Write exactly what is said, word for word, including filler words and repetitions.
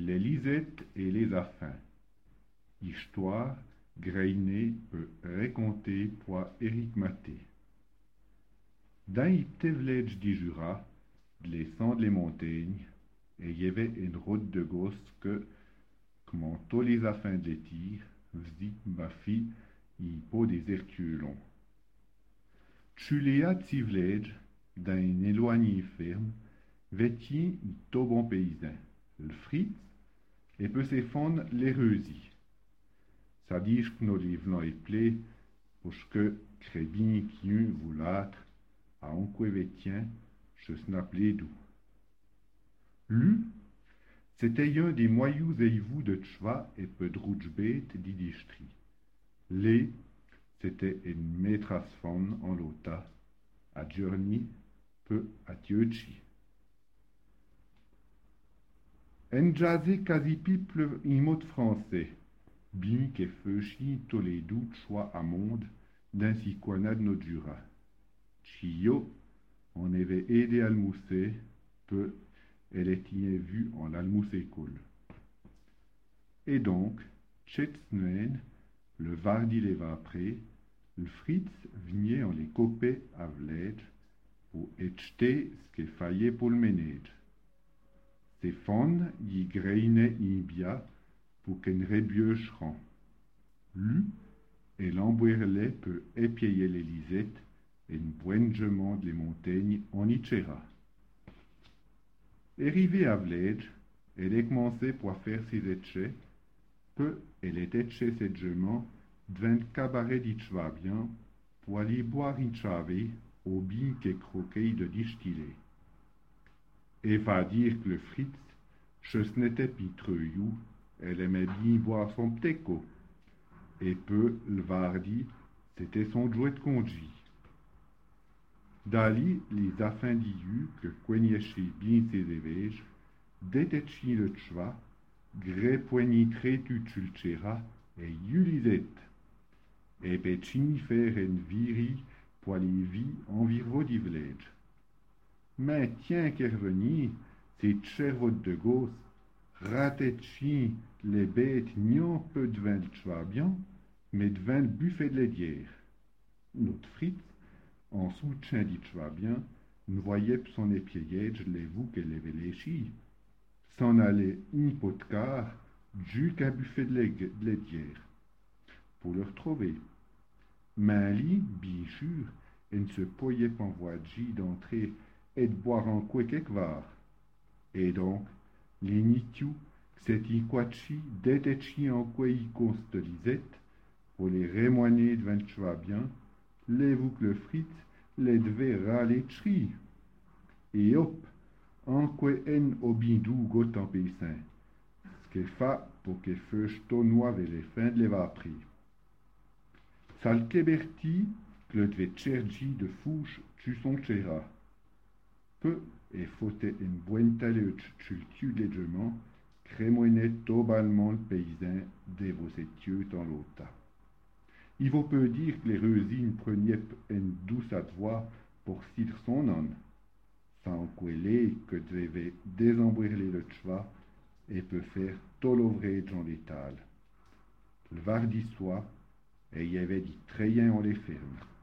les Lisettes et les affins. Histoire, Grainé peut raconter pour Éric Maté. Dans le petit village du Jura, descend les montagnes, et il y avait une route de gosse que, comme tous les affins de tir, dit ma fille, il faut des herculons. Chuléa petit village, dans une éloignée ferme, vêtient un tout bon paysan, le Fritz, et peut s'effondre l'hérésie. Ça dit que nous les venons éplés, parce que crébin qui eut voulâtre, à un vétien, je s'nappelait d'où. Lui, c'était un des moyous et vous de Tchva et peu de rougebête d'Idistri. Les, c'était une maîtresse femme en lota, à Journey, peu à Tiochi. En jazé quasi piple un mot français, bien que feuchi tous les doutes choix à monde, d'ainsi quanad no dura. Chio, on avait aidé à mousser, peu, elle était vue en l'almoussé cool. Et donc, Tchetsnuen, le vardi les va après, le Fritz venait en les copé à vlège, pour écheter ce qu'il fallait pour le ménage. Ses fonds y grainaient y bia pour qu'une rébieuse rend. Lui, et l'emboirlet peut épier les lisettes et une boingement de les montagnes en Itchera. Arrivée à vlège, elle a commencé pour faire ses échets, peu elle était chez ses gements devant cabaret d'Itchvabien pour aller boire une chavé au bin qu'est croqué de distiller. Et va dire que le Fritz, ce n'était pitreux, elle aimait bien boire son pteco. Et peu, le vardi, c'était son jouet de conduit. Dali, les affins d'Iu, que coignachaient bien ses évêges, détachaient le tchva, gré poigny trétu tulchera, et yulisette. Et péchini faire une viri pour les vies environ du village. Mais tiens qu'est revenu, ces tchervotes de gosse, ratetchi les bêtes n'ont peu devant le tchvabian, mais devant le buffet de laidière. Notre Fritz, en soutien du tchvabian, ne voyait son épiéage les vous qu'elle avait léchi. S'en allait une pot de quart, jusqu'à buffet de laidière, pour le retrouver. Mais lui, bien sûr, elle ne se pouvait pas voir d'entrer et de boire en quoi quelque part. Et donc, les nitiou, c'était quachi d'étechi en quoi y constolisette, pour les rémoiner devant le chevabien, les vous que le Fritz les devait râler tri. Et hop, en quoi en obindou gotant paysan, ce qu'il fait pour que feuche tonnois vers les fins de l'éva pris. Sal keberti, que le devait tchergi de fouche tu son tchera. Peu et fautait une bonne taille culture légèrement, crémoinait totalement le paysan des vos étieux dans l'auta. Il vaut peu dire que les reusines prenaient une douce voix pour citer son nom, sans couler que devait désembourler le cheva et peut faire tout l'ouvrage dans l'étal. Le vardi soit, et il y avait dit très bien en les fermes.